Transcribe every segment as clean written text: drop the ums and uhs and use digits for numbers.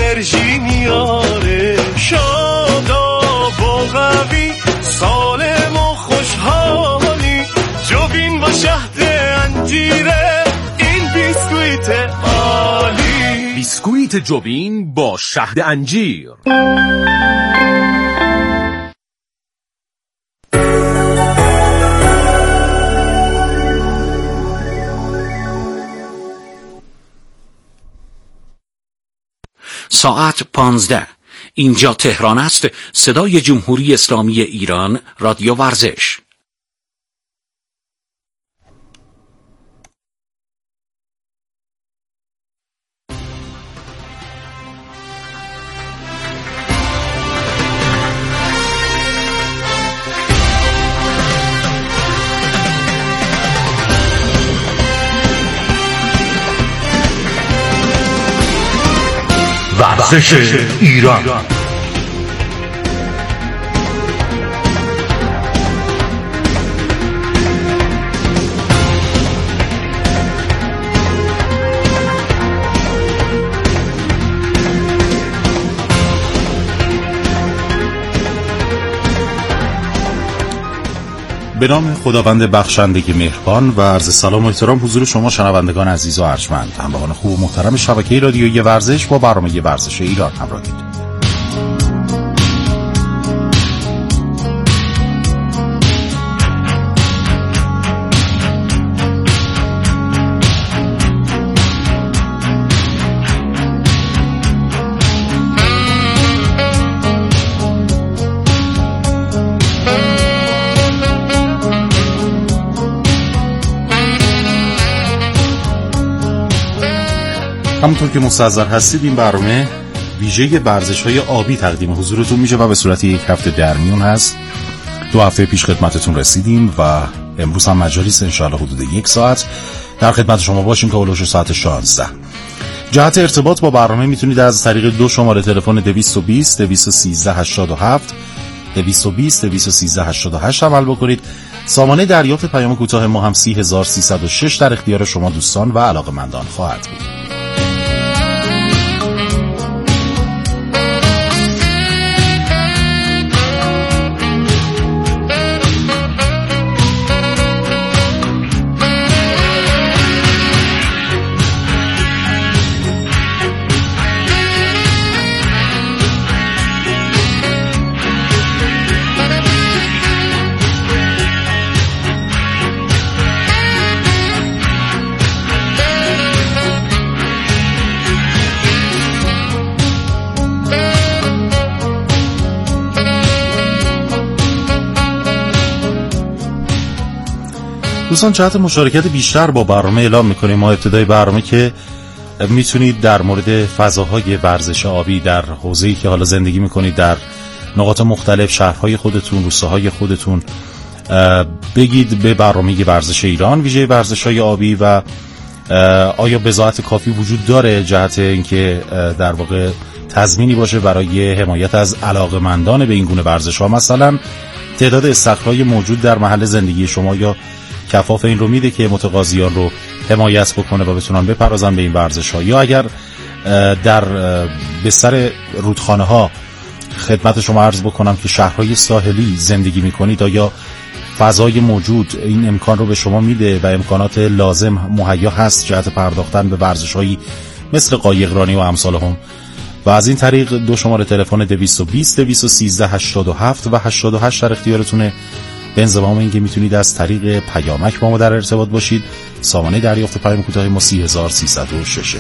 انرژی میاره، شاداب و قوی، سالم و خوشحالی. جوین با شهد انجیره، این بیسکویت عالی. بیسکویت جوین با شهد انجیر. ساعت 15. اینجا تهران است. صدای جمهوری اسلامی ایران، رادیو ورزش. ورزش ایران. به نام خداوند بخشنده مهربان و عرض سلام و احترام حضور شما شنوندگان عزیز و ارجمند، همراهان خوب و محترم شبکه رادیویی ورزش با برنامه ورزش ایران همراهید. همونطور که مستحضر هستید این برنامه ویژه ورزش‌های آبی تقدیم حضورتون میشه و به صورت یک هفته در میون هست. 2 هفته پیش خدمتتون رسیدیم و امروز هم مجالیس انشاءالله حدود 1 ساعت در خدمت شما باشیم که اولوش ساعت 16. جهت ارتباط با برنامه میتونید از طریق 2 شماره تلفن 220 213 87 220 213 88 عمل بکنید. سامانه دریافت پیام کوتاه ما هم 30306 در اختیار شما دوستان و علاقه‌مندان خواهد بود. دوستان جهت مشارکت بیشتر با برنامه اعلام میکنیم ما ابتدای برنامه که میتونید در مورد فضاهای ورزش آبی در حوزه‌ای که حالا زندگی میکنید در نقاط مختلف، شهرهای خودتون، روستاهای خودتون، بگید به برنامه ورزش ایران ویژه ورزش‌های آبی و آیا بضاعت کافی وجود داره جهت اینکه در واقع تضمینی باشه برای حمایت از علاقه‌مندان به این گونه ورزش‌ها، مثلا تعداد استخرهای موجود در محل زندگی شما یا کفاف این رو میده که متقاضیان رو حمایت بکنه و بتونن بپردازن به این ورزش‌ها، یا اگر در بستر رودخانه ها خدمت شما عرض بکنم که شهرهای ساحلی زندگی میکنید آیا فضای موجود این امکان رو به شما میده و امکانات لازم مهیا هست جهت پرداختن به ورزش‌هایی مثل قایقرانی و امثالهم. و از این طریق 2 شماره تلفن 220 213 87 و 88 در اختیارتونه. به انضمام این که میتونید از طریق پیامک با ما در ارتباط باشید. سامانه دریافت پیام کوتاه ما 30306.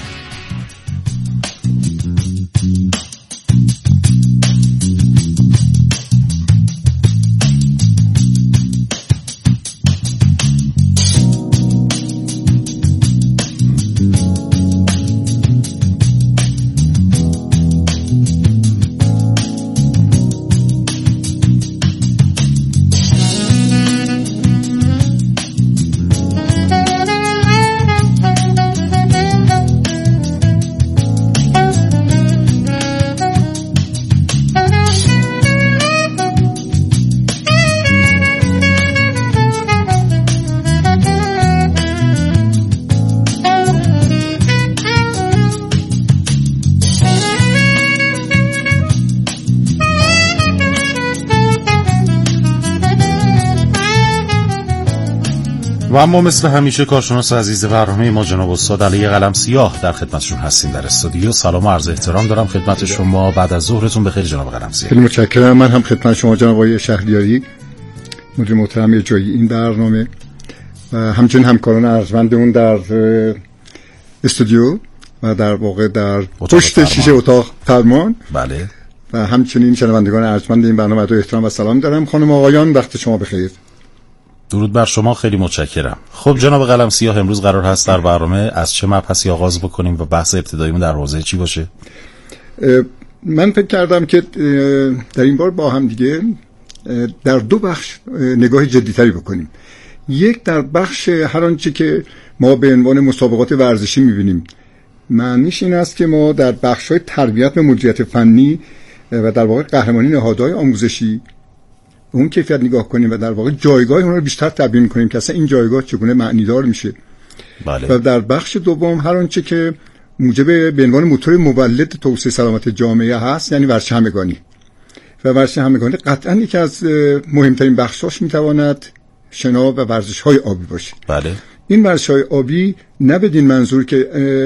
و اما مثل همیشه کارشناس عزیز برنامه ما جناب استاد علی قلمسیاه در خدمتشون هستیم در استودیو. سلام و عرض احترام دارم خدمت شما. بعد از ظهرتون بخیر جناب قلمسیاه. خیلی متشکرم. من هم خدمت شما جناب آقای شهریاری مدیر محترم اجرایی این برنامه و همچنین همکاران ارجمندمون در استودیو و در واقع در پشت شیشه اتاق فرمان، بله، و همچنین شنوندگان ارجمند این برنامه رو احترام و سلام دارم. خانم آقایان وقت شما بخیر. درود بر شما، خیلی متشکرم. خب جناب قلمسیاه، امروز قرار هست در برنامه از چه مبحثی آغاز بکنیم و بحث ابتداییمون در حوزه چی باشه؟ من فکر کردم که در این بار با هم دیگه در دو بخش نگاه جدی‌تری بکنیم. یک در بخش هر آنچه که ما به عنوان مسابقات ورزشی می‌بینیم، معنیش این است که ما در بخش‌های تربیت و مدیریت فنی و در واقع قهرمانی نهادهای آموزشی اون کیفیت نگاه کنیم و در واقع جایگاه اون رو بیشتر تبیین کنیم که اصلا این جایگاه چگونه معنیدار میشه. بله. و در بخش دوم هر آنچه که موجب به عنوان موتور مولد توسعه سلامت جامعه هست، یعنی ورزش همگانی. و ورزش همگانی قطعا یکی از مهمترین بخشاش میتواند شنا و ورزش‌های آبی باشه. بله. این ورزش‌های آبی نه بدین منظور که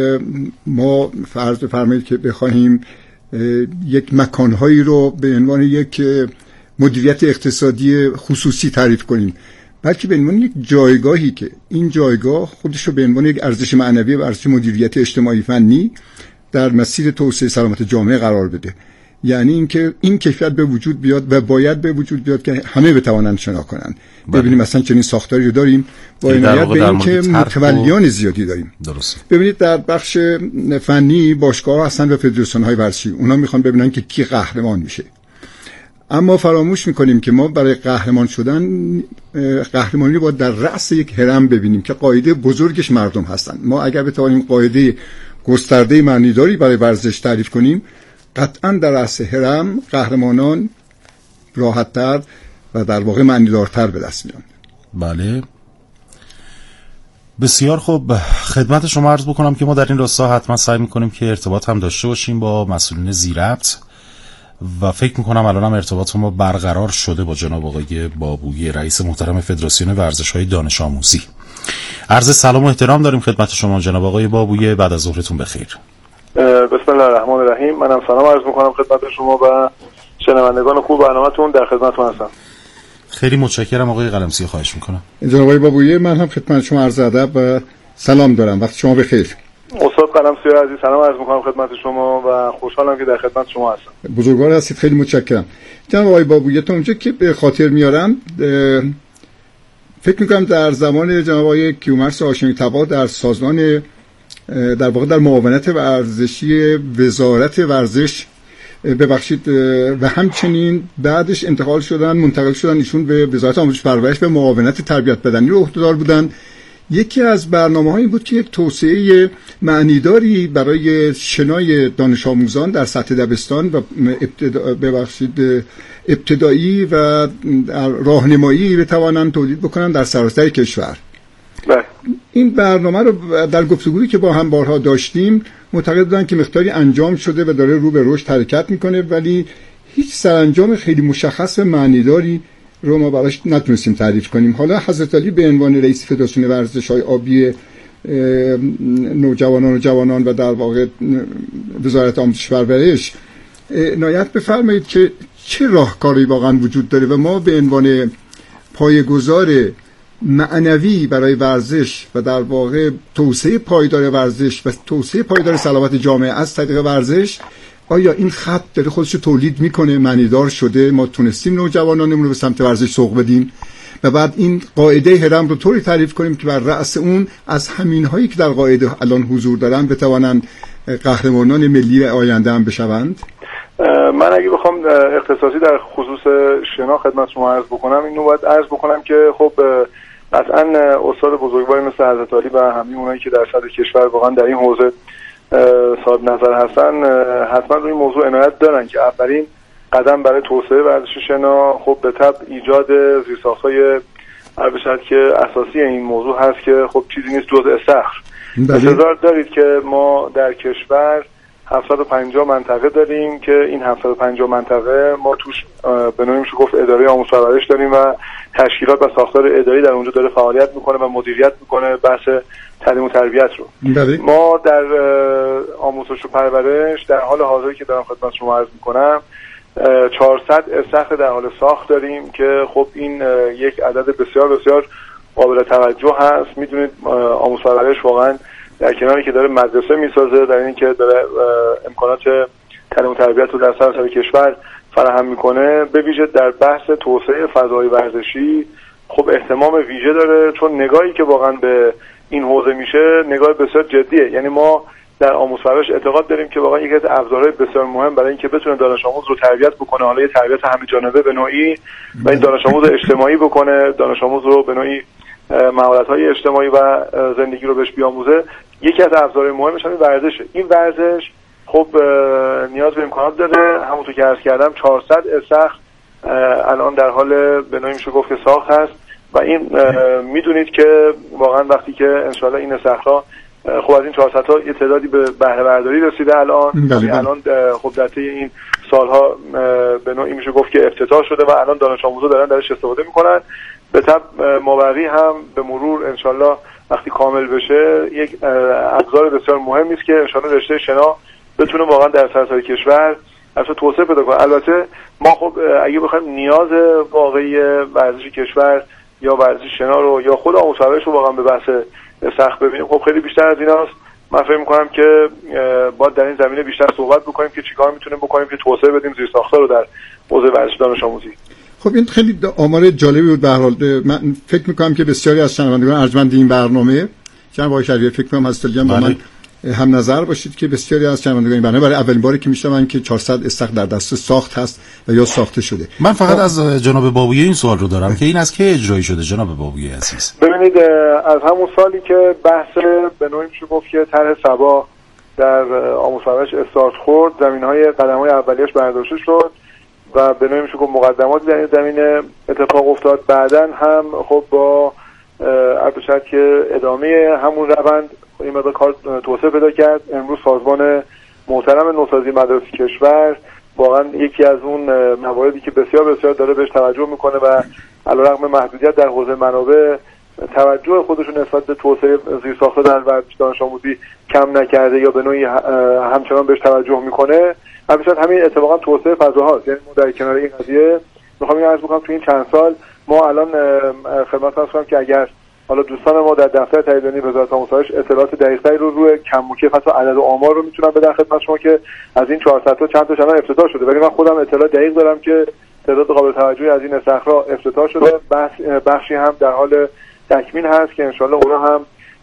ما فرض بفرمایید که بخوایم یک مکانهایی رو به عنوان یک مدیریت اقتصادی خصوصی تعریف کنیم، بلکه به عنوان یک جایگاهی که این جایگاه خودش رو به عنوان یک ارزش معنوی و ارزش مدیریت اجتماعی فنی در مسیر توسعه سلامت جامعه قرار بده. یعنی اینکه این کیفیت به وجود بیاد و باید به وجود بیاد که همه بتوانند شنا کنند. ببینیم مثلا چنین ساختاری رو داریم با عنایت به اینکه متولیان زیادی داریم. درست. ببینید در بخش فنی باشگاه‌ها هستن و فدراسیون‌های ورزشی، اونا میخوان ببینن که کی قهرمان میشه. اما فراموش میکنیم که ما برای قهرمان شدن قهرمانی رو باید در رأس یک هرم ببینیم که قاعده بزرگش مردم هستن. ما اگر بتوانیم قاعده گسترده معنیداری برای ورزش تعریف کنیم، قطعا در رأس هرم قهرمانان راحت‌تر و در واقع معنیدارتر به دست میان. بله، بسیار خوب. خدمت شما عرض بکنم که ما در این راستا حتما سعی میکنیم که ارتباط هم داشته باشیم با مسئولین ذی‌ربط و فکر میکنم الان هم ارتباط ما برقرار شده با جناب آقای بابویه، رئیس محترم فدراسیون ورزش‌های دانش آموزی. عرض سلام و احترام داریم خدمت شما جناب آقای بابویه. بعد از ظهرتون بخیر. بسم الله الرحمن الرحیم. منم سلام عرض میکنم خدمت شما و شنوندگان خوب برنامه‌تون. در خدمتتون هستم. خیلی متشکرم آقای قلمسیاه، خواهش میکنم. جناب آقای بابویه، من هم خدمت شما عرض ادب و سلام دارم. وقت شما بخیر. استاد قلمسیاه عزیز، سلام عرض میکنم خدمت شما و خوشحالم که در خدمت شما هستم. بزرگوار هستید، خیلی متشکرم. جناب آقای بابویه، تا اونجا که به خاطر میارم فکر میکنم در زمان جناب آقای کیومرث هاشمی‌تبار در سازمان در واقع در معاونت ورزشی وزارت ورزش ببخشید و همچنین بعدش منتقل شدن ایشون به وزارت آموزش پرورش به معاونت تربیت بدنی رو عهدهدار بودن. یکی از برنامه‌ها این بود که یک توسعه معنیداری برای شنای دانش آموزان در سطح دبستان و ابتدایی و راهنمایی بتوانند تولید بکنن در سراسر کشور. این برنامه رو در گفتگویی که با هم بارها داشتیم معتقد بودن که مقداری انجام شده و داره رو به رشد حرکت میکنه، ولی هیچ سرانجام خیلی مشخص و معنیداری رو ما براش نتونستیم تعریف کنیم. حالا حضرت علی به عنوان رئیس فدراسیون ورزش‌های آبی نوجوانان و جوانان و در واقع وزارت آموزش و پرورش عنایت بفرمایید که چه راهکاری واقعا وجود داره و ما به عنوان پایه‌گذار معنوی برای ورزش و در واقع توسعه پایدار ورزش و توسعه پایدار سلامت جامعه از طریق ورزش، آیا این خط داره خودش رو تولید میکنه، معنیدار شده، ما تونستیم نوجوانانمون رو به سمت ورزش سوق بدیم و بعد این قاعده هرم رو طوری تعریف کنیم که بر رأس اون از همین هایی که در قاعده الان حضور دارن بتوانند قهرمانان ملی آینده هم بشوند؟ من اگه بخوام اختصاصی در خصوص شنا خدمت شما عرض بکنم، اینو باید عرض بکنم که خب قطعا استاد بزرگواری مثل حضرت علی و همه اونایی که در سطح کشور واقعا در این حوزه صاحب نظر هستن حتما روی موضوع عنایت دارن که اولین قدم برای توسعه ورزش شنا خب به طبع ایجاد زیرساخت‌های البته که اساسی این موضوع هست که خب چیزی نیست جز استخر. انتظار دارید که ما در کشور 750 منطقه داریم که این 750 منطقه ما توش به نوعی میشه گفت اداره آموزش و پرورش داریم و تشکیلات و ساختار اداری در اونجا داره فعالیت میکنه و مدیریت میکنه بحث تعلیم و تربیت رو. ما در آموزش و پرورش در حال حاضری که دارم خدمت شما عرض میکنم 400 استخر در حال ساخت داریم که خب این یک عدد بسیار بسیار قابل توجه هست. میدونید آموزش و پرورش واقعا در کناری که داره مدرسه میسازه، در این که داره امکانات تعلیم و تربیت رو در سراسر کشور فراهم میکنه، به ویژه در بحث توسعه فضای ورزشی خب اهتمام ویژه داره، چون نگاهی که واقعا به این حوزه میشه نگاه بسیار جدیه. یعنی ما در آموزش و پرورش اعتقاد داریم که واقعا یکی از ابزارهای بسیار مهم برای اینکه بتونه دانش آموز رو تربیت بکنه، حالا یه تربیت همه جانبه به نوعی و این دانش آموز اجتماعی بکنه، دانش آموز رو به نوعی مهارت‌های اجتماعی و زندگی رو بهش بیاموزه، یکی از ابزارهای مهمش همین ورزشه. این ورزش خب نیاز به امکانات داره. همونطور که عرض کردم 400 استخر الان در حال به نوعی میشه گفت که ساخت هست و این میدونید که واقعا وقتی که انشالله این استخرها خب از این 400 تا یه تعدادی به بهره برداری رسیده الان الان خب در طی این سالها به نوعی میشه گفت که افتتاح شده و الان دانش آموزا دارن درش استفاده میکنن. به طب مابقی هم به مرور انشالله وقتی کامل بشه یک ابزار بسیار مهمی است که انشالله رشته شنا بتونه واقعا در سراسر کشور اصلا توسعه پیدا کنه. البته ما خب اگه بخوایم نیاز واقعی ورزش کشور یا ورزش شنا رو یا خود آموزش و پرورش رو واقعا به بحث سخت ببینیم خب خیلی بیشتر از ایناست. من فکر می‌کنم که باید در این زمینه بیشتر صحبت بکنیم که چیکار میتونیم بکنیم که توسعه بدیم زیرساخت‌ها رو در حوزه ورزش دانش آموزی. خب این خیلی آمار جالبی بود. به هر حال من فکر می‌کنم که بسیاری از شنوندگان ارجمند این برنامه جناب آقای شریعی فکر کنم هست با من هم نظر باشید که بسیاری از شنوندگان این برنامه برای اولین باری که میشنون که 400 استخر در دست ساخت هست و یا ساخته شده. من فقط از جناب بابویه این سوال رو دارم که این از کی اجرایی شده جناب بابویه عزیز؟ ببینید از همون سالی که بحث به نوعی میشه گفت که طرح سبا در آموزش و پرورش استارت خورد، زمینهای قدم‌های اولیه‌اش برداشته شد و به نوعی میشه گفت مقدمات در این زمینه اتفاق افتاد. بعداً هم خب با البته که ادامه همون روند این مقدار کار توسعه پیدا کرد. امروز سازمان محترم نوسازی مدارس کشور واقعا یکی از اون مواردی که بسیار بسیار داره بهش توجه میکنه و علیرغم محدودیت در حوزه منابع توجه خودشون نسبت به توسعه زیرساخت‌ها در ورزش دانش آموزی کم نکرده یا به نوعی همچنان بهش توجه میکنه. البته همین اتفاقا توسعه فضاهاست. یعنی ما در کنار این قضیه میخوام اینو عرض بکنم تو این چند سال ما الان خدمتتون هستم که اگر حالا دوستان ما در دفتر تاییدیه وزارت آموزش و پرورش اطلاعات دقیق‌تری رو روی کم و کیف عدد و آمار رو میتونم بدن خدمت شما که از این 400 تا چند تاش الان افتتاح شده، ولی من خودم اطلاع دقیق دارم که تعداد قابل توجهی از این استخرها افتتاح شده. بخشی هم در حال تکمیل هست که انشالله اونا هم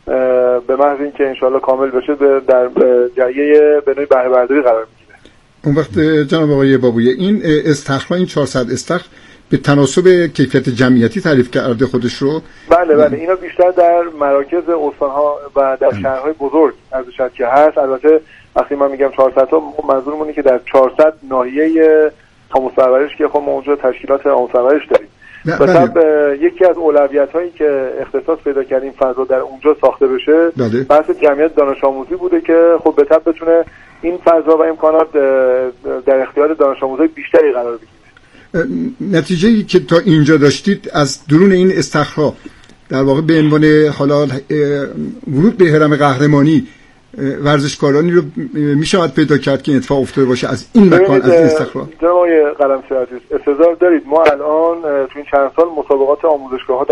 به محض اینکه انشالله کامل بشه در جریه به نوعی بهره برداری قرار میگیره. اون وقت جناب آقای بابویه این استخرها این 400 استخر به تناسب کیفیت جمعیتی تعریف کرده خودش رو؟ بله اینا بیشتر در مراکز استان‌ها و در شهرهای بزرگ ازش که هست. البته وقتی من میگم 400 تا منظورمون اینه که در 400 ناحیه آموزش و پرورش که خب ما اونجا تشکیلات آموزش و پرورش داریم. مثلا یکی از اولویت‌هایی که اختصاص پیدا کرد این فضا در اونجا ساخته بشه بحث جمعیت دانش آموزی بوده که خب به تبع بتونه این فضا و امکانات در اختیار دانش آموزای بیشتری قرار بگیره. نتیجه‌ای که تا اینجا داشتید از درون این استخرها در واقع به عنوان حالا ورود به هرم قهرمانی ورزشکارانی رو میشود پیدا کرد که اتفاق افتاده باشه از این مکان از این استخرها؟ جناب آقای قلمچی عزیز استظهار دارید ما الان تو این چند سال مسابقات آموزشگاه‌ها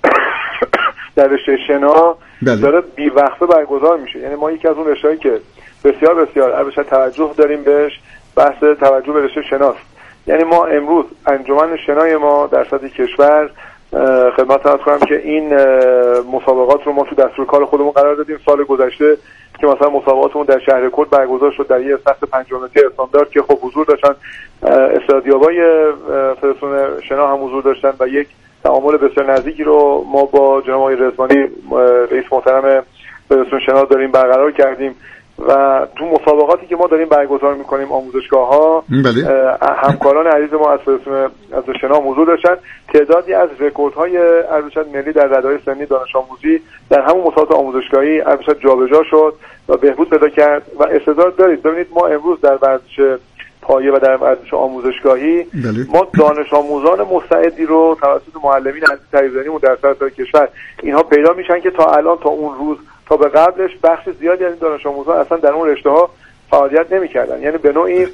در رشته شنا داره بی‌وقفه برگزار میشه. یعنی ما یکی از اون رشته‌هایی که بسیار بسیار البته توجه داریم بهش بحث توجه به رشته شناست. یعنی ما امروز انجمن شنای ما در سطح کشور خدمت عرض کنم که این مسابقات رو ما تو دستور کار خودمون قرار دادیم. سال گذشته که مثلا مسابقاتمون در شهر کرد برگزار شد در یه سطح 5 متری استاندارد که خب حضور داشتن استادیابای فدراسیون شنا هم حضور داشتن و یک تعامل بسیار نزدیکی رو ما با جناب آقای رضوانی رئیس محترم فدراسیون شنا داریم برقرار کردیم و تو مسابقاتی که ما داریم برگزار میکنیم آموزشگاه‌ها همکاران عزیز ما از فدراسیون ورزش شنا حضور داشتن. تعدادی از رکوردهای ارزش ملی در رده‌های سنی دانش آموزی در همون مسابقات آموزشگاهی ارزش جابجا شد و بهبود پیدا کرد و استعداد دارید. ببینید ما امروز در ورزش پایه و در ورزش آموزشگاهی ما دانش آموزان مستعدی رو توسط معلمین عزیز تریزانیمون در سراسر کشور اینها پیدا میشن که تا الان تا اون روز تا به قبلش بخش زیادی از این دانش آموزان اصلا در اون رشته ها فعالیت نمی‌کردن. یعنی به نوعی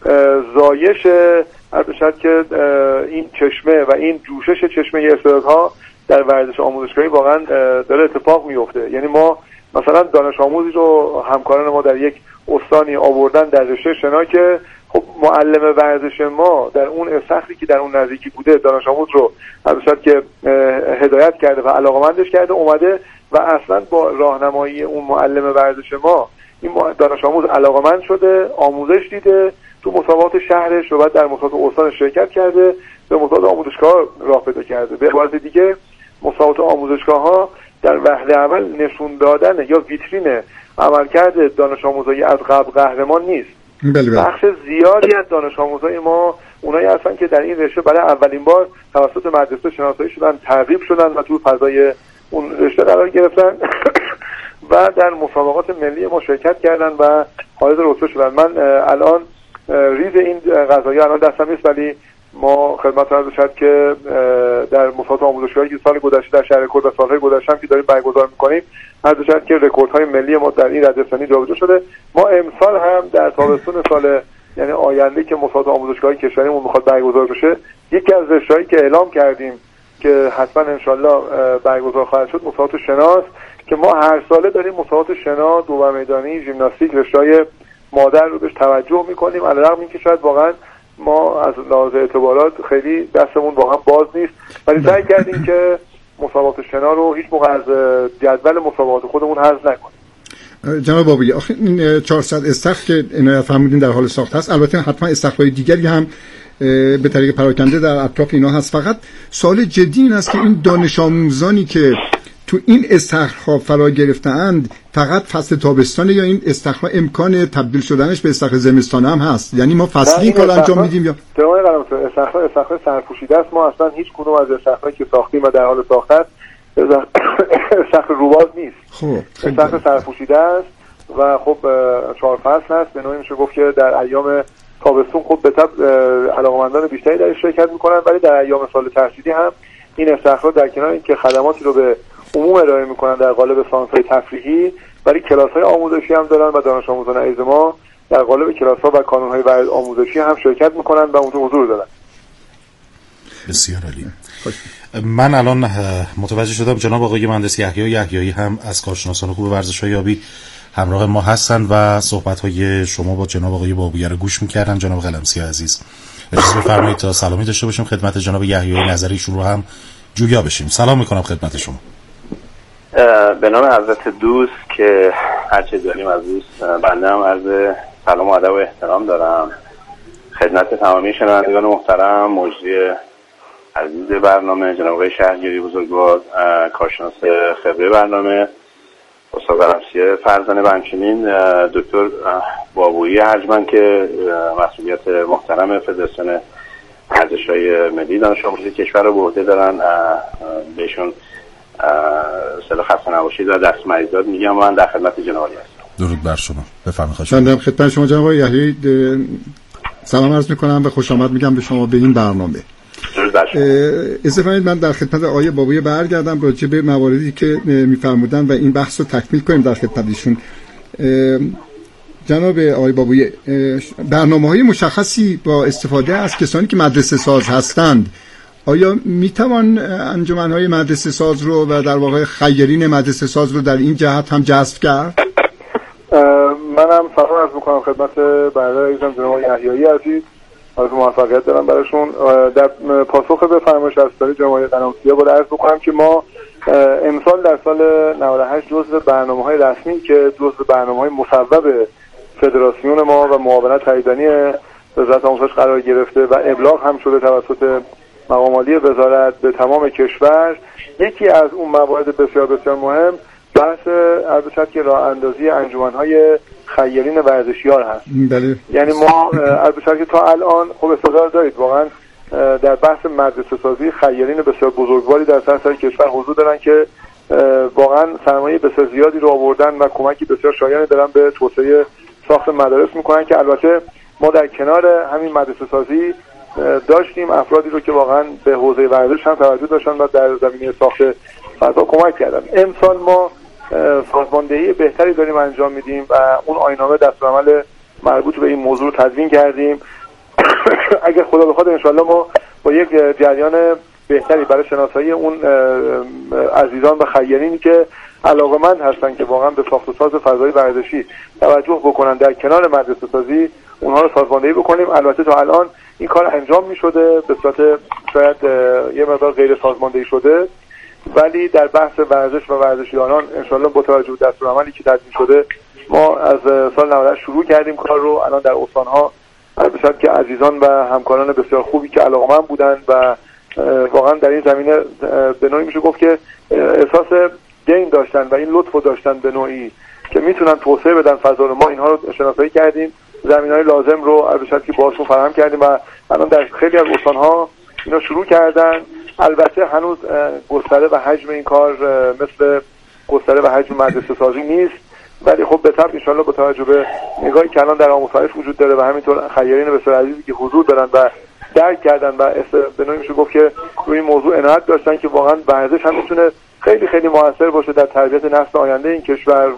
زایش البته که این چشمه و این جوشش چشمه استعدادها در ورزش آموزشگاهی واقعا داره اتفاق میفته. یعنی ما مثلا دانش آموزی رو همکاران ما در یک استانی آوردن در رشته شنا که خب معلم ورزش ما در اون استخری که در اون نزدیکی بوده دانش آموز رو البته که هدایت کرده و علاقمندش کرده اومده و اصلا با راهنمایی اون معلم ورزش ما این دانش آموز علاقمند شده، آموزش دیده، تو مسابقات شهرش و بعد در مسابقات استان شرکت کرده، به مسابقات آموزشگاه راه پیدا کرده. به عبارت دیگه مسابقات آموزشگاه‌ها در وهله اول نشون دادن یا ویترین عملکرد دانش آموزایی از قبل قهرمان نیست. بخش زیادی از دانش آموزای ما اونایی هستن که در این رشته برای اولین بار توسط مدرسه شناسایی شدن، ترغیب شدن و تو فضای اون رشته قرار گرفتن و در مسابقات ملی ما شرکت کردن و حائز رتبه شدن. من الان ریز این قضایا الان دستم نیست، ولی ما خدمت عرض شد که در مسابقات آموزشگاهی که سال گذشته در شهر کرد و سالهای گذشته که داریم برگزار می‌کنیم عرض شد که رکوردهای ملی ما در این رده سنی جابجا شده. ما امسال هم در تابستون سال یعنی آینده که مسابقات آموزشگاهی کشوریمون می‌خواد برگزار بشه، یکی از رشته‌هایی که اعلام کردیم که حتما انشالله برگزار خواهد شد مسابقات شناست که ما هر ساله داریم مسابقات شنا، دو میدانی، ژیمناستیک، رشته‌های مادر رو بهش توجه می‌کنیم. علیرغم اینکه شاید واقعا ما از لحاظ اعتبارات خیلی دستمون واقعا باز نیست، ولی سعی کردیم که مسابقات شنا رو هیچ موقع از جدول مسابقات خودمون حذف نکنیم. جناب بابایی، آخه این 400 استخر که عنایت فرمودین در حال ساخت هست، البته حتما استخرهای دیگری هم به طریق پراکنده در اطراف اینا هست. فقط سوال جدی این است که این دانش آموزانی که تو این استخرها فرا گرفتند فقط فصل تابستانه یا این استخرها امکان تبدیل شدنش به استخر زمستانه هم هست؟ یعنی ما فصلی کار انجام میدیم یا استخر سرپوشیده است؟ ما اصلا هیچ کدوم از استخرهایی که ساختیم و در حال ساخت است استخر روباز نیست. خب استخر سرپوشیده است و خب 4 فصل هست. به نوعی میشه گفت که در ایام تابستون خب به طب علاقمندان بیشتری در شرکت میکنن، ولی در ایام سال تحصیلی هم این استخرها در کنار اینکه خدماتی رو به عموم ارائه میکنن در قالب سانس‌های تفریحی، ولی کلاس‌های آموزشی هم دارن و دانش آموزان عزیز ما در قالب کلاس‌ها و کانون‌های آموزشی هم شرکت میکنن و اونجا حضور دارن. بسیار عالی. من الان متوجه شدم جناب آقای مهندس یحیایی هم از کارشناسان خوب ورزش‌های آبی همراه ما هستن و صحبت‌های شما با جناب آقای بابایی رو گوش می‌کردن. جناب قلمسی عزیز اجازه بفرمایید تا سلامی داشته باشیم خدمت جناب یحیایی، نظریشون رو هم جویا بشیم. سلام می‌کنم خدمت شما. به نام حضرت دوست که هرچه داریم از دوست، بنده هم عرض سلام و ادب و احترام دارم خدمت تمامی شنوندگان محترم، مجری عزیز برنامه جناب آقای شهریاری بزرگوار، کارشناس خبره برنامه، استاد قلمسی فرزانه و همچنین دکتر بابایی ارجمند که مسئولیت محترم فدراسیون ورزش‌های ملی دانش آموزی کشور رو به عهده دارن. بهشون سلام خسته نباشید و دست مریضات میگم. من در خدمت جناب علی هستم. درود بر شما. بفرمایید. من خدمت شما جناب آقای یحیایی سلام عرض می‌کنم و خوش آمد میگم به شما به این برنامه. اجازه بدید من در خدمت آقای بابایی برگردم راجع به مواردی که می‌فرمودن و این بحث رو تکمیل کنیم در خدمت ایشون. جناب آقای بابایی، برنامه‌های مشخصی با استفاده از کسانی که مدرسه ساز هستند، آیا میتوان انجمن‌های مدرسه ساز رو و در واقع خیرین مدرسه ساز رو در این جهت هم جذب کرد؟ منم سلام عرض می‌کنم خدمت برادر عزیزم جناب یحیایی عزیز، آرزوی موفقیت دارم براشون. در پاسخ به فرمایش استاد جناب قلمسی باید عرض بکنم که ما امسال در سال 98 جزو برنامه‌های رسمی که جزو برنامه‌های مصوب فدراسیون ما و معاونت تاییدانی وزارت آموزش قرار گرفته و ابلاغ هم شده توسط مقام عالی وزارت به تمام کشور. یکی از اون موارد بسیار بسیار مهم بحث البته که راه اندازی انجمن‌های خیرین ورزشیار هست. بله. یعنی ما البته که تا الان خب استقرار دارید واقعا در بحث مدرسه سازی خیرین بسیار بزرگواری در سراسر کشور حضور دارن که واقعا سرمایه بسیار زیادی رو آوردن و کمکی بسیار شایانی دارن به توسعه ساخت مدارس میکنن که البته ما در کنار همین مدرسه سازی داشتیم افرادی رو که واقعا به حوزه ورزش هم توجه داشتن و در زمینه ساخت فضا کمک کردن. امسال ما سازماندهی بهتری داریم انجام میدیم و اون آیین‌نامه دستورالعمل مربوط به این موضوع رو تدوین کردیم. اگر خدا بخواد انشالله ما با یک جریان بهتری برای شناسایی اون عزیزان و خیرینی که علاقه‌مند هستن که واقعا به ساخت و ساز فضای ورزشی توجه بکنن در کنار مدرسه سازی اونها رو سازماندهی بکنیم. البته تا الان این کار انجام می‌شده به صورت شاید یه مقدار غیر سازماندهی شده، ولی در بحث ورزش و ورزشیاران انشالله با توجه به دستورالعملی که تدوین شده ما از سال 98 شروع کردیم کار رو. الان در استان‌ها البته که عزیزان و همکاران بسیار خوبی که علاقه‌مند بودن و واقعا در این زمینه به نوعی میشه گفت که احساس دین داشتن و این لطفو داشتن به نوعی که میتونن توسعه بدن فضا رو، ما اینها رو شناسایی کردیم، زمینه‌های لازم رو البته که بازشون فراهم کردیم و الان در خیلی از استان‌ها اینا شروع کردن. البته هنوز گستره و حجم این کار مثل گستره و حجم مدرسه سازی نیست، ولی خب به طبع ان شاءالله با توجه به نگاهی که الان در آموزش وجود داره و همینطور خیرین بسیار عزیزی که حضور دارن و درک کردن و به نوعی میشه گفت که روی این موضوع عنایت داشتن که واقعا ورزش هم میتونه خیلی خیلی موثر باشه در تربیت نسل آینده این کشور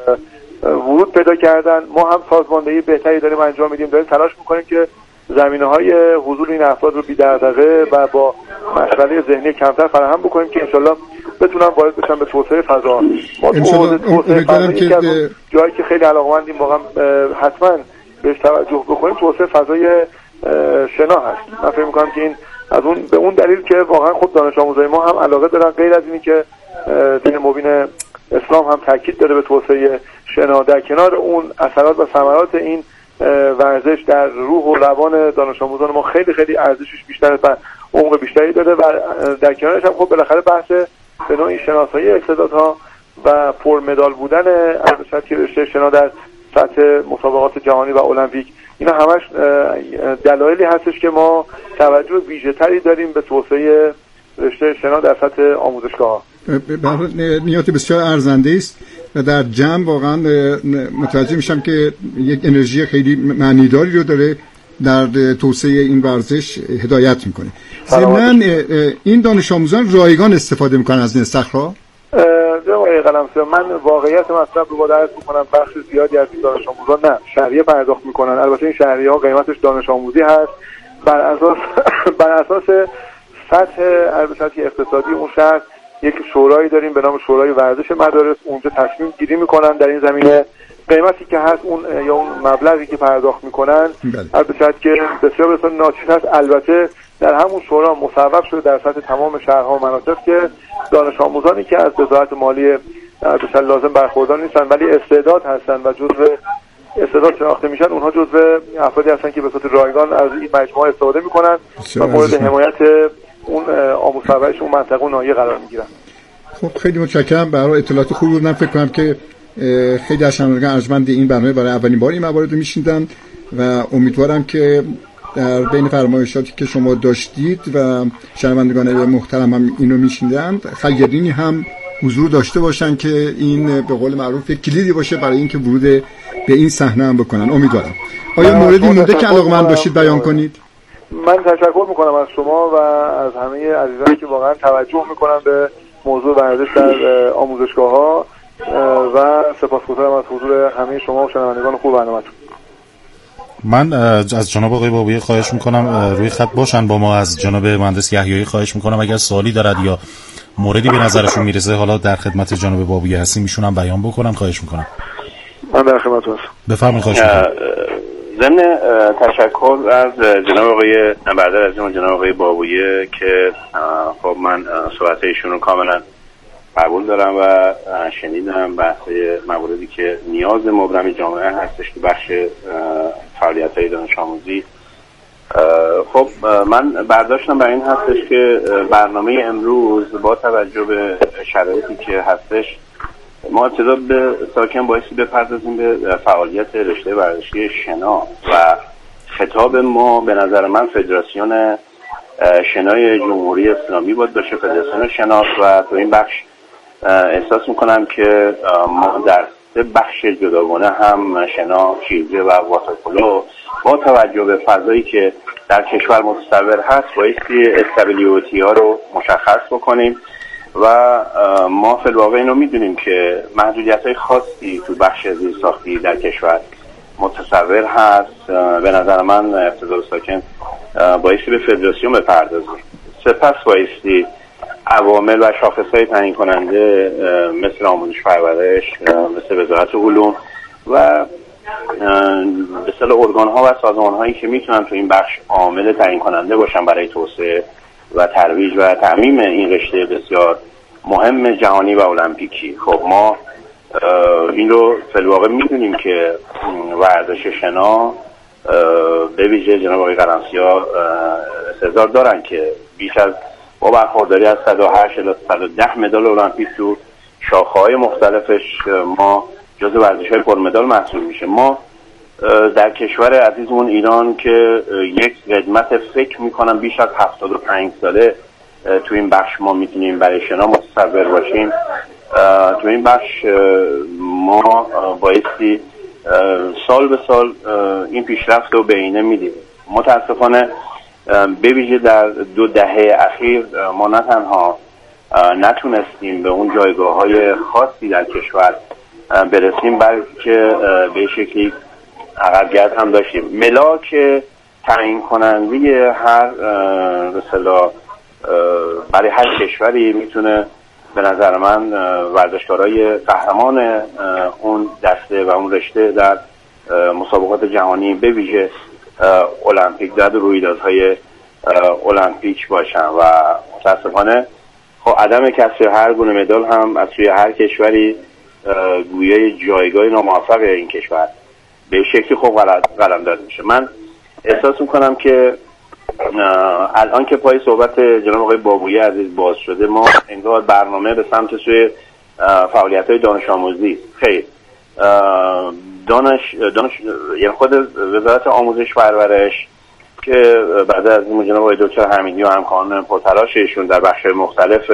ورود پیدا کردن. ما هم سازماندهی بهتری داریم انجام میدیم، داریم تلاش میکنیم که زمینه‌های حضور این افراد رو بی‌دغدغه و با مشغله ذهنی کمتر فراهم بکنیم که انشالله بتونن وارد بشن به توسعه فضا. ما امیدوارم که جایی که خیلی علاقه‌مندیم واقعا حتما بهش توجه بکنیم توسعه فضای شنا هست. من فکر می‌کنم که این از اون به اون دلیل که واقعا خود دانش آموزای ما هم علاقه دارن، غیر از اینی که دین مبین اسلام هم تاکید داره به توسعه شنا، در کنار اون اثرات و ثمرات این ورزش در روح و روان دانش آموزان ما خیلی خیلی ارزشش بیشتره و عمق بیشتری داره و در کنارش هم خب بالاخره بحث به نوعی شناسایی استعدادها و پرمدال بودن رشته شنا در سطح مسابقات جهانی و المپیک، اینا همش دلایلی هستش که ما توجه ویژه‌تری داریم به توسعه رشته شنا در سطح آموزشگاه‌ها. نیات بسیار ارزنده است و در جمع واقعا متوجه میشم که یک انرژی خیلی معنیداری رو داره در توسعه این ورزش هدایت میکنه. ضمن این دانش آموزان رایگان استفاده میکنن از این استخرها؟ جناب قلمسه، من واقعیت مطلب رو باید عرض بکنم بخش زیادی از این دانش آموزان نه شهریه پرداخت میکنن. البته این شهریه ها قیمتش دانش آموزی هست بر اساس سطح البته اقتصادی اون شهر. یک شورایی داریم به نام شورای ورزش مدارس، اونجا تصمیم گیری میکنن در این زمینه. قیمتی که هست اون یا اون مبلغی که پرداخت میکنن البته که بسیار بسیار ناچیز هست. البته در همون شورا مصوب شده در سطح تمام شهرها و مناطق که دانش آموزانی که از وزارت مالی البته لازم برخوردار نیستن ولی استعداد هستن و جزو استعداد شناخته میشن، اونها جزو افرادی هستن که به صورت رایگان از این مجموعه استفاده میکنن و مورد حمایت اون آموزش اون منطقه و ناحیه قرار میگیرن. خب خیلی متشکرم برای اطلاعات خوب بودن. فکر کنم که خیلی از شنوندگان ارجمند این برنامه برای اولین بار این موارد رو میشنیدن و امیدوارم که در بین فرمایشاتی که شما داشتید و شنوندگان محترم هم اینو میشنیدند خیرینی هم حضور داشته باشن که این به قول معروف کلیدی باشه برای اینکه ورود به این صحنه هم بکنن. امیدوارم. آیا موردی مونده که علاقه‌مند باشید بیان کنید؟ من تشکر میکنم از شما و از همه عزیزانی که واقعا توجه میکنن به موضوع ورزش در آموزشگاه‌ها و سپاسگزارم از حضور همه شما و شنوندگان خوب برنامه‌تون. من از جناب آقای بابویی خواهش میکنم روی خط باشن با ما. از جناب مهندس یحیایی خواهش میکنم اگر سوالی دارد یا موردی به نظرشون میرسه حالا در خدمت جناب بابویی هستیم میشون هم بیان بکنن. خواهش میکنم. من در خدمتتون هستم. بفرمایید. خواهش میکنم. ضمن تشکر از جناب آقای برادر عزیزم جناب آقای بابویی که خب من صحبت ایشون رو کاملا قبول دارم و شنیدم بحث مواردی که نیاز مبرم جامعه هستش که بخش فعالیت‌های دانش آموزی. خب من برداشتم بر این هستش که برنامه امروز با توجه به شرایطی که هستش ما ابتدا به ساکن بایستی بپردازیم به فعالیت رشته ورزشی شنا و خطاب ما به نظر من فدراسیون شنای جمهوری اسلامی باید باشه، فدراسیون شنا. و تو این بخش احساس میکنم که ما در سه بخش جداگانه هم شنا، شیرجه و واترپولو با توجه به فضایی که در کشور متصور هست بایستی استابیلیتی ها رو مشخص بکنیم و ما فی الواقع اینو میدونیم که محدودیت های خاصی تو بخش زیرساختی در کشور متصور هست. به نظر من ابتدا ساکن بایستی به فدراسیون بپردازیم، سپس بایستی عوامل و شاخصهای تعیین کننده مثل آموزش پرورش، مثل وزارت علوم و مثل ارگان ها و سازمان هایی که میتونن تو این بخش عامل تعیین کننده باشن برای توسعه و ترویج و تعمیم این رشته بسیار مهم جهانی و المپیکی. خب ما این رو فی الواقع میدونیم که ورزش شنا به ویژه جناب آقای قلمسی‌ها استعداد دارن که بیش از با برخورداری از 108 الی 110 مدال المپیک تو شاخه‌های مختلفش ما جزو ورزش‌های پرمدال محسوب میشه. ما در کشور عزیزمون ایران که یک قدمت فکر میکنم بیش از 75 ساله تو این بخش ما میتونیم برای شنا متصور باشیم، تو این بخش ما بایستی سال به سال این پیشرفت رو به عینه میدیم. متاسفانه به ویژه در 2 دهه اخیر ما نه تنها نتونستیم به اون جایگاه‌های خاصی در کشور برسیم بلکه به شکلی عقب‌گرد هم داشتیم. ملاک تعیین کننده هر مثلا برای هر کشوری میتونه به نظر من ورزشکارای قهرمان اون دسته و اون رشته در مسابقات جهانی به ویژه المپیک در رویدادهای المپیک باشن و متاسفانه خب عدم کسب هر گونه مدال هم از سوی هر کشوری گویای جایگاه ناموفق این کشور به شکلی خب قلمداد میشه. من احساس میکنم که الان که پای صحبت جناب آقای بابویی عزیز باز شده ما انگار برنامه به سمت سوی فعالیت‌های دانش آموزی خیر یعنی خود وزارت آموزش پرورش که بعد از جناب آقای دکتر حمیدی و همکاران پرتلاش ایشون در بخش‌های مختلف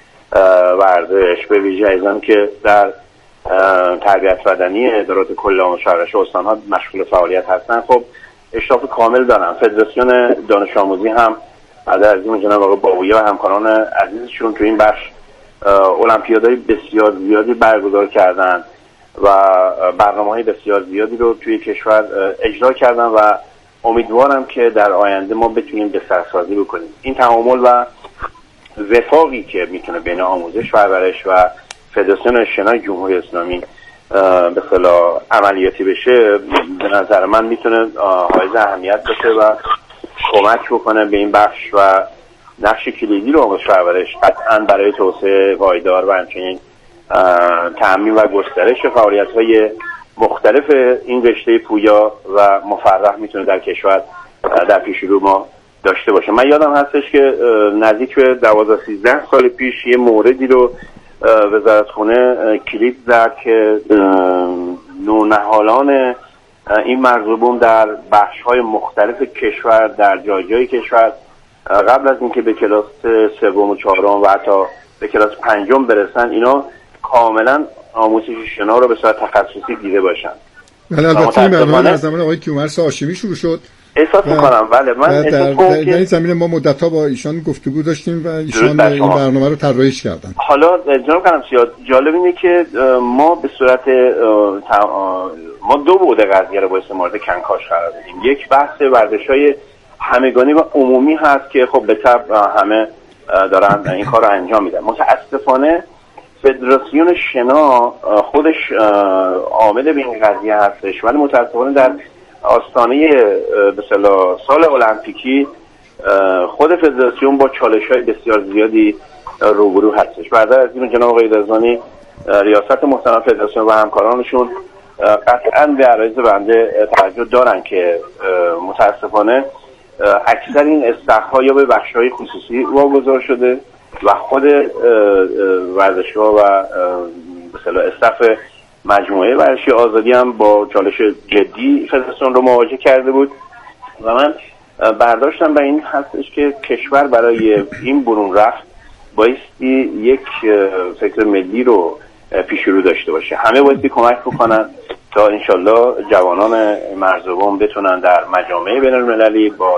ورزش به ویژه ایزان که در تربیت بدنی ادارات کل آموزش پرورش استان‌ها مشغول فعالیت هستن خب اشراف کامل دارن. فدراسیون دانش آموزی هم بعد از این جناب آقای بابویی و همکاران عزیزشون تو این بخش المپیادهای بسیار زیادی برگزار کردن و برنامه‌های بسیار زیادی رو توی کشور اجرا کردن و امیدوارم که در آینده ما بتونیم بسرسازی بکنیم. این تعامل و وفاقی که میتونه بین آموزش پرورش و فدراسیون شنای جمهوری اسلامی به اصطلاح عملیاتی بشه به نظر من میتونه حائز اهمیت باشه و کمک بکنه به این بخش و نقش کلیدی رو آموزش پرورش قطعاً برای توسعه پایدار و همچنین تعمیم و گسترش فعالیت‌های مختلف این رشته پویا و مفرح میتونه در کشور در پیش رو ما داشته باشه. من یادم هستش که نزدیک به 12-13 سال پیش یه موردی رو وزارتخونه کلید زد که نونهالان این مرزبون در بخش‌های مختلف کشور در جای کشور قبل از اینکه به کلاس 3 و 4 و حتی به کلاس 5 برسن اینا کاملا آموزش شنا رو به صورت تخصصی دیده باشن. بله البته این برنامه از زمان آقای کیومرث هاشمی شروع شد. احساس می‌کنم بله من در این زمینه ما مدت‌ها با ایشان گفتگو داشتیم و ایشان این برنامه رو طراحیش کردن. حالا جناب قلمسی‌ها جالب اینه که ما به صورت ما 2 بعد قضیه رو باعث مورد کنکاش قرار دادیم. یک بحث ورزش‌های همگانی و عمومی هست که خب به طبع همه دارن این کار رو انجام میدن. متأسفانه فدراسیون شنا خودش عامل به این قضیه هستش ولی متأسفانه در آستانه به اصطلاح سال المپیکی خود فدراسیون با چالش‌های بسیار زیادی روبرو هستش. بعد از این جناب آقای رضوانی ریاست محترم فدراسیون و همکارانشون قطعاً به عرایض بنده توجه دارن که متأسفانه اکثر این استخرها یا به بخش‌های خصوصی واگذار شده و خود ورزشگاه و به اصطلاح استاف مجموعه ورزشی آزادی هم با چالش جدی فدراسیون رو مواجه کرده بود و من برداشتم به این هستش که کشور برای این برون رفت بایستی یک فکر ملی رو پیش رو داشته باشه. همه بایستی کمک بکنن تا انشالله جوانان مرزبان بتونن در مجامع بین المللی با